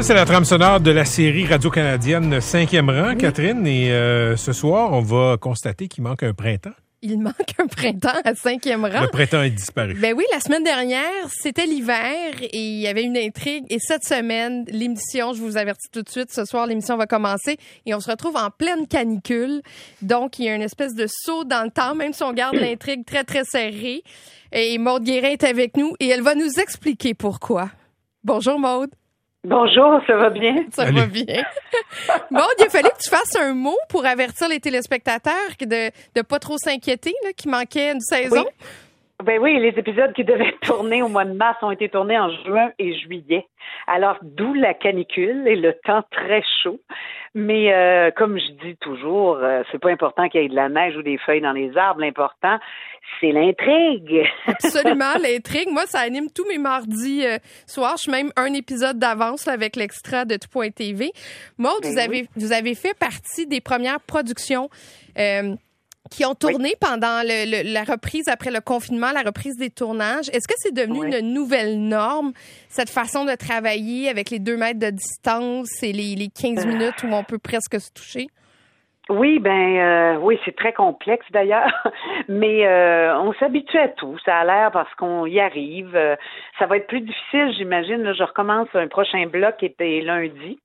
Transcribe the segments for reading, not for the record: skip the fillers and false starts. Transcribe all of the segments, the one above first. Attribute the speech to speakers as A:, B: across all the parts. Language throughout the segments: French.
A: c'est la trame sonore de la série radio-canadienne 5e rang, oui. Catherine, et ce soir, on va constater qu'il manque un printemps.
B: Il manque un printemps à 5e rang.
A: Le printemps est disparu.
B: Ben oui, la semaine dernière, c'était l'hiver et il y avait une intrigue. Et cette semaine, l'émission, je vous avertis tout de suite, ce soir, l'émission va commencer et on se retrouve en pleine canicule. Donc, il y a une espèce de saut dans le temps, même si on garde l'intrigue très, très serrée. Et Maude Guérin est avec nous et elle va nous expliquer pourquoi. Bonjour Maude.
C: Bonjour, ça va bien?
B: Ça va bien. Maude, il a fallu que tu fasses un mot pour avertir les téléspectateurs de pas trop s'inquiéter, là, qu'il manquait une saison.
C: Oui. Ben oui, les épisodes qui devaient tourner au mois de mars ont été tournés en juin et juillet. Alors, d'où la canicule et le temps très chaud. Mais comme je dis toujours, c'est pas important qu'il y ait de la neige ou des feuilles dans les arbres. L'important, c'est l'intrigue.
B: Absolument, l'intrigue. Moi, ça anime tous mes mardis soirs. Je suis même un épisode d'avance là, avec l'extra de Tout.tv. Maude, vous avez fait partie des premières productions qui ont tourné pendant la reprise après le confinement, la reprise des tournages. Est-ce que c'est devenu une nouvelle norme, cette façon de travailler avec les 2 mètres de distance et les 15 minutes où on peut presque se toucher?
C: Oui, oui, c'est très complexe d'ailleurs, mais on s'habitue à tout. Ça a l'air parce qu'on y arrive. Ça va être plus difficile, j'imagine. Là, je recommence un prochain bloc qui était lundi.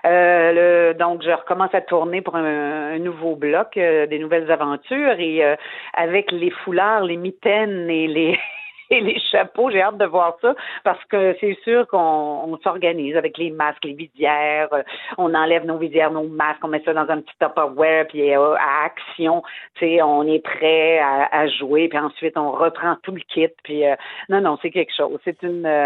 C: Donc, je recommence à tourner pour un nouveau bloc, des nouvelles aventures et avec les foulards, les mitaines et les chapeaux, j'ai hâte de voir ça parce que c'est sûr qu'on s'organise avec les masques, les visières, on enlève nos visières, nos masques, on met ça dans un petit Tupperware puis à action, tu sais, on est prêt à jouer puis ensuite on reprend tout le kit puis non, c'est quelque chose. C'est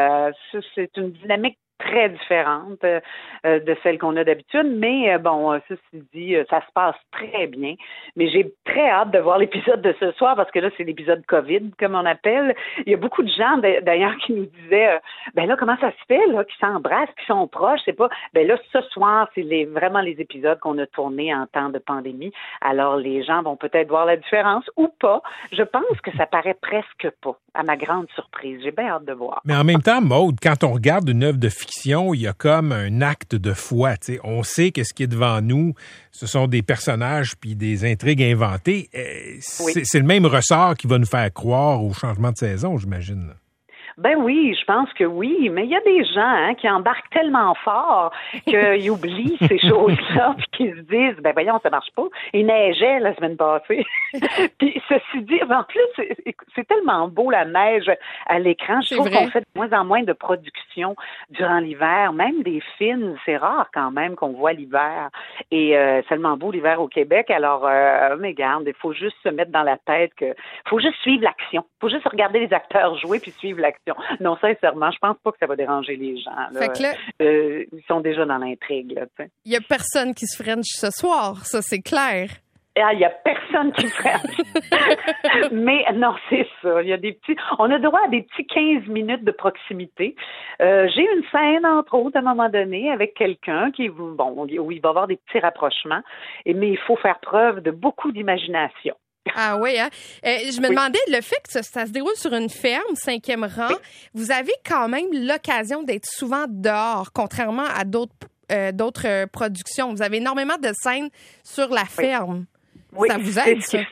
C: une dynamique très différente de celle qu'on a d'habitude, mais ceci dit, ça se passe très bien. Mais j'ai très hâte de voir l'épisode de ce soir parce que là, c'est l'épisode COVID, comme on appelle. Il y a beaucoup de gens, d'ailleurs, qui nous disaient là, comment ça se fait, là, qu'ils s'embrassent, qu'ils sont proches, c'est pas... là, ce soir, c'est vraiment les épisodes qu'on a tournés en temps de pandémie. Alors, les gens vont peut-être voir la différence ou pas. Je pense que ça paraît presque pas, à ma grande surprise. J'ai bien hâte de voir.
A: Mais en même temps, Maude, quand on regarde une œuvre de fiction, il y a comme un acte de foi. T'sais. On sait que ce qui est devant nous, ce sont des personnages puis des intrigues inventées. C'est le même ressort qui va nous faire croire au changement de saison, j'imagine.
C: Ben oui, je pense que oui, mais il y a des gens qui embarquent tellement fort qu'ils oublient ces choses-là puis qu'ils se disent, voyons, ça marche pas. Il neigeait la semaine passée. Puis ceci dit, en plus, c'est tellement beau la neige à l'écran. Je trouve qu'on fait de moins en moins de production durant l'hiver, même des films. C'est rare quand même qu'on voit l'hiver. Et c'est tellement beau l'hiver au Québec. Alors, mais regarde, il faut juste se mettre dans la tête que faut juste suivre l'action. Il faut juste regarder les acteurs jouer puis suivre l'action. Non, sincèrement, je pense pas que ça va déranger les gens. Là.
B: Fait que là,
C: ils sont déjà dans l'intrigue.
B: Il y a personne qui se french ce soir, ça c'est clair.
C: Il y a personne qui french. Mais non, c'est ça. Il y a on a droit à des petits 15 minutes de proximité. J'ai une scène, entre autres, à un moment donné, avec quelqu'un où il va y avoir des petits rapprochements, mais il faut faire preuve de beaucoup d'imagination.
B: Ah oui, hein? Je me demandais, le fait que ça se déroule sur une ferme, 5e rang, vous avez quand même l'occasion d'être souvent dehors, contrairement à d'autres productions. Vous avez énormément de scènes sur la ferme.
C: Oui,
B: ça vous aide,
C: c'est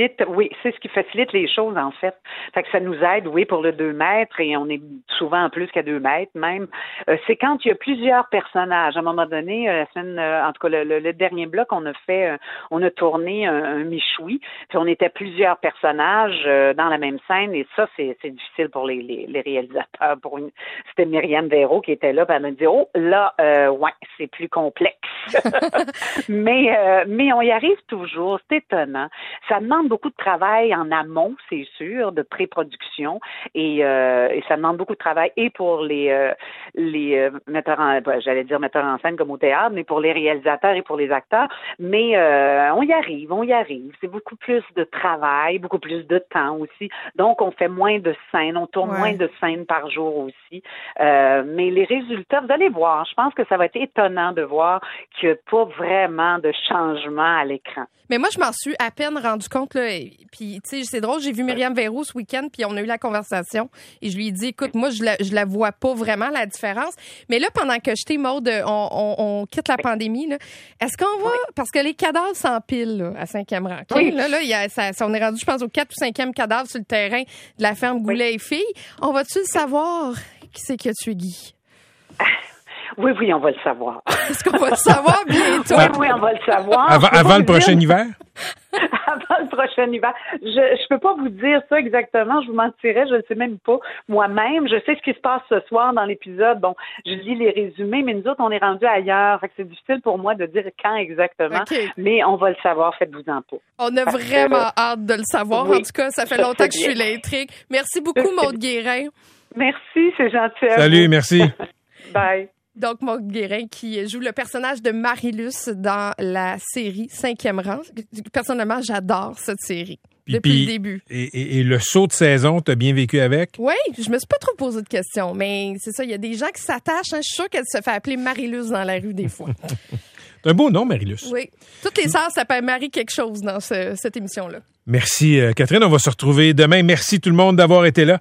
C: ce qui facilite les choses, en fait. Fait que ça nous aide, oui, pour le 2 mètres, et on est souvent plus qu'à 2 mètres, même. C'est quand il y a plusieurs personnages. À un moment donné, la semaine, en tout cas, le dernier bloc, on a tourné un michoui, puis on était plusieurs personnages dans la même scène, et ça, c'est difficile pour les réalisateurs. C'était Myriam Véro qui était là, puis elle m'a dit, c'est plus complexe. mais on y arrive toujours. C'est étonnant. Ça demande beaucoup de travail en amont, c'est sûr, de pré-production, et ça demande beaucoup de travail et pour les metteurs en scène comme au théâtre, mais pour les réalisateurs et pour les acteurs. Mais on y arrive. C'est beaucoup plus de travail, beaucoup plus de temps aussi. Donc, on fait moins de scènes, on tourne moins de scènes par jour aussi. Mais les résultats, vous allez voir, je pense que ça va être étonnant de voir qu'il n'y a pas vraiment de changement à l'écran.
B: Mais moi, je m'en suis à peine rendu compte, là. Puis, tu sais, c'est drôle, j'ai vu Myriam Verreault ce week-end, puis on a eu la conversation. Et je lui ai dit, écoute, moi, je la vois pas vraiment, la différence. Mais là, pendant que je t'ai, Maude, on quitte la pandémie, là, est-ce qu'on va... Parce que les cadavres s'empilent, là, à 5e rang. Okay? Oui. Là, on est rendu, je pense, au 4 ou 5e cadavre sur le terrain de la ferme Goulet et Filles. On va-tu le savoir qui c'est qui a tué Guy?
C: Oui, on va le savoir.
B: Est-ce qu'on va le savoir bientôt?
C: Oui, on va le savoir.
A: Avant le prochain hiver?
C: Avant le prochain hiver. Je peux pas vous dire ça exactement. Je vous mentirais. Je ne sais même pas moi-même. Je sais ce qui se passe ce soir dans l'épisode. Bon, je lis les résumés, mais nous autres, on est rendus ailleurs. Fait que c'est difficile pour moi de dire quand exactement. Okay. Mais on va le savoir. Faites-vous-en pas.
B: On a vraiment hâte de le savoir. Oui, en tout cas, ça fait longtemps que je suis l'intrigue. Merci beaucoup, Maude Guérin.
C: Merci, c'est gentil.
A: Salut, merci.
C: Bye.
B: Donc, Maude Guérin qui joue le personnage de Marie-Luce dans la série 5e rang. Personnellement, j'adore cette série. Depuis le début.
A: Et le saut de saison, t'as bien vécu avec?
B: Oui, je me suis pas trop posé de questions, mais c'est ça, il y a des gens qui s'attachent. Hein, je suis sûre qu'elle se fait appeler Marie-Luce dans la rue des fois.
A: C'est un beau nom, Marie-Luce.
B: Oui. Toutes les sœurs s'appellent Marie quelque chose dans cette émission-là.
A: Merci, Catherine. On va se retrouver demain. Merci tout le monde d'avoir été là.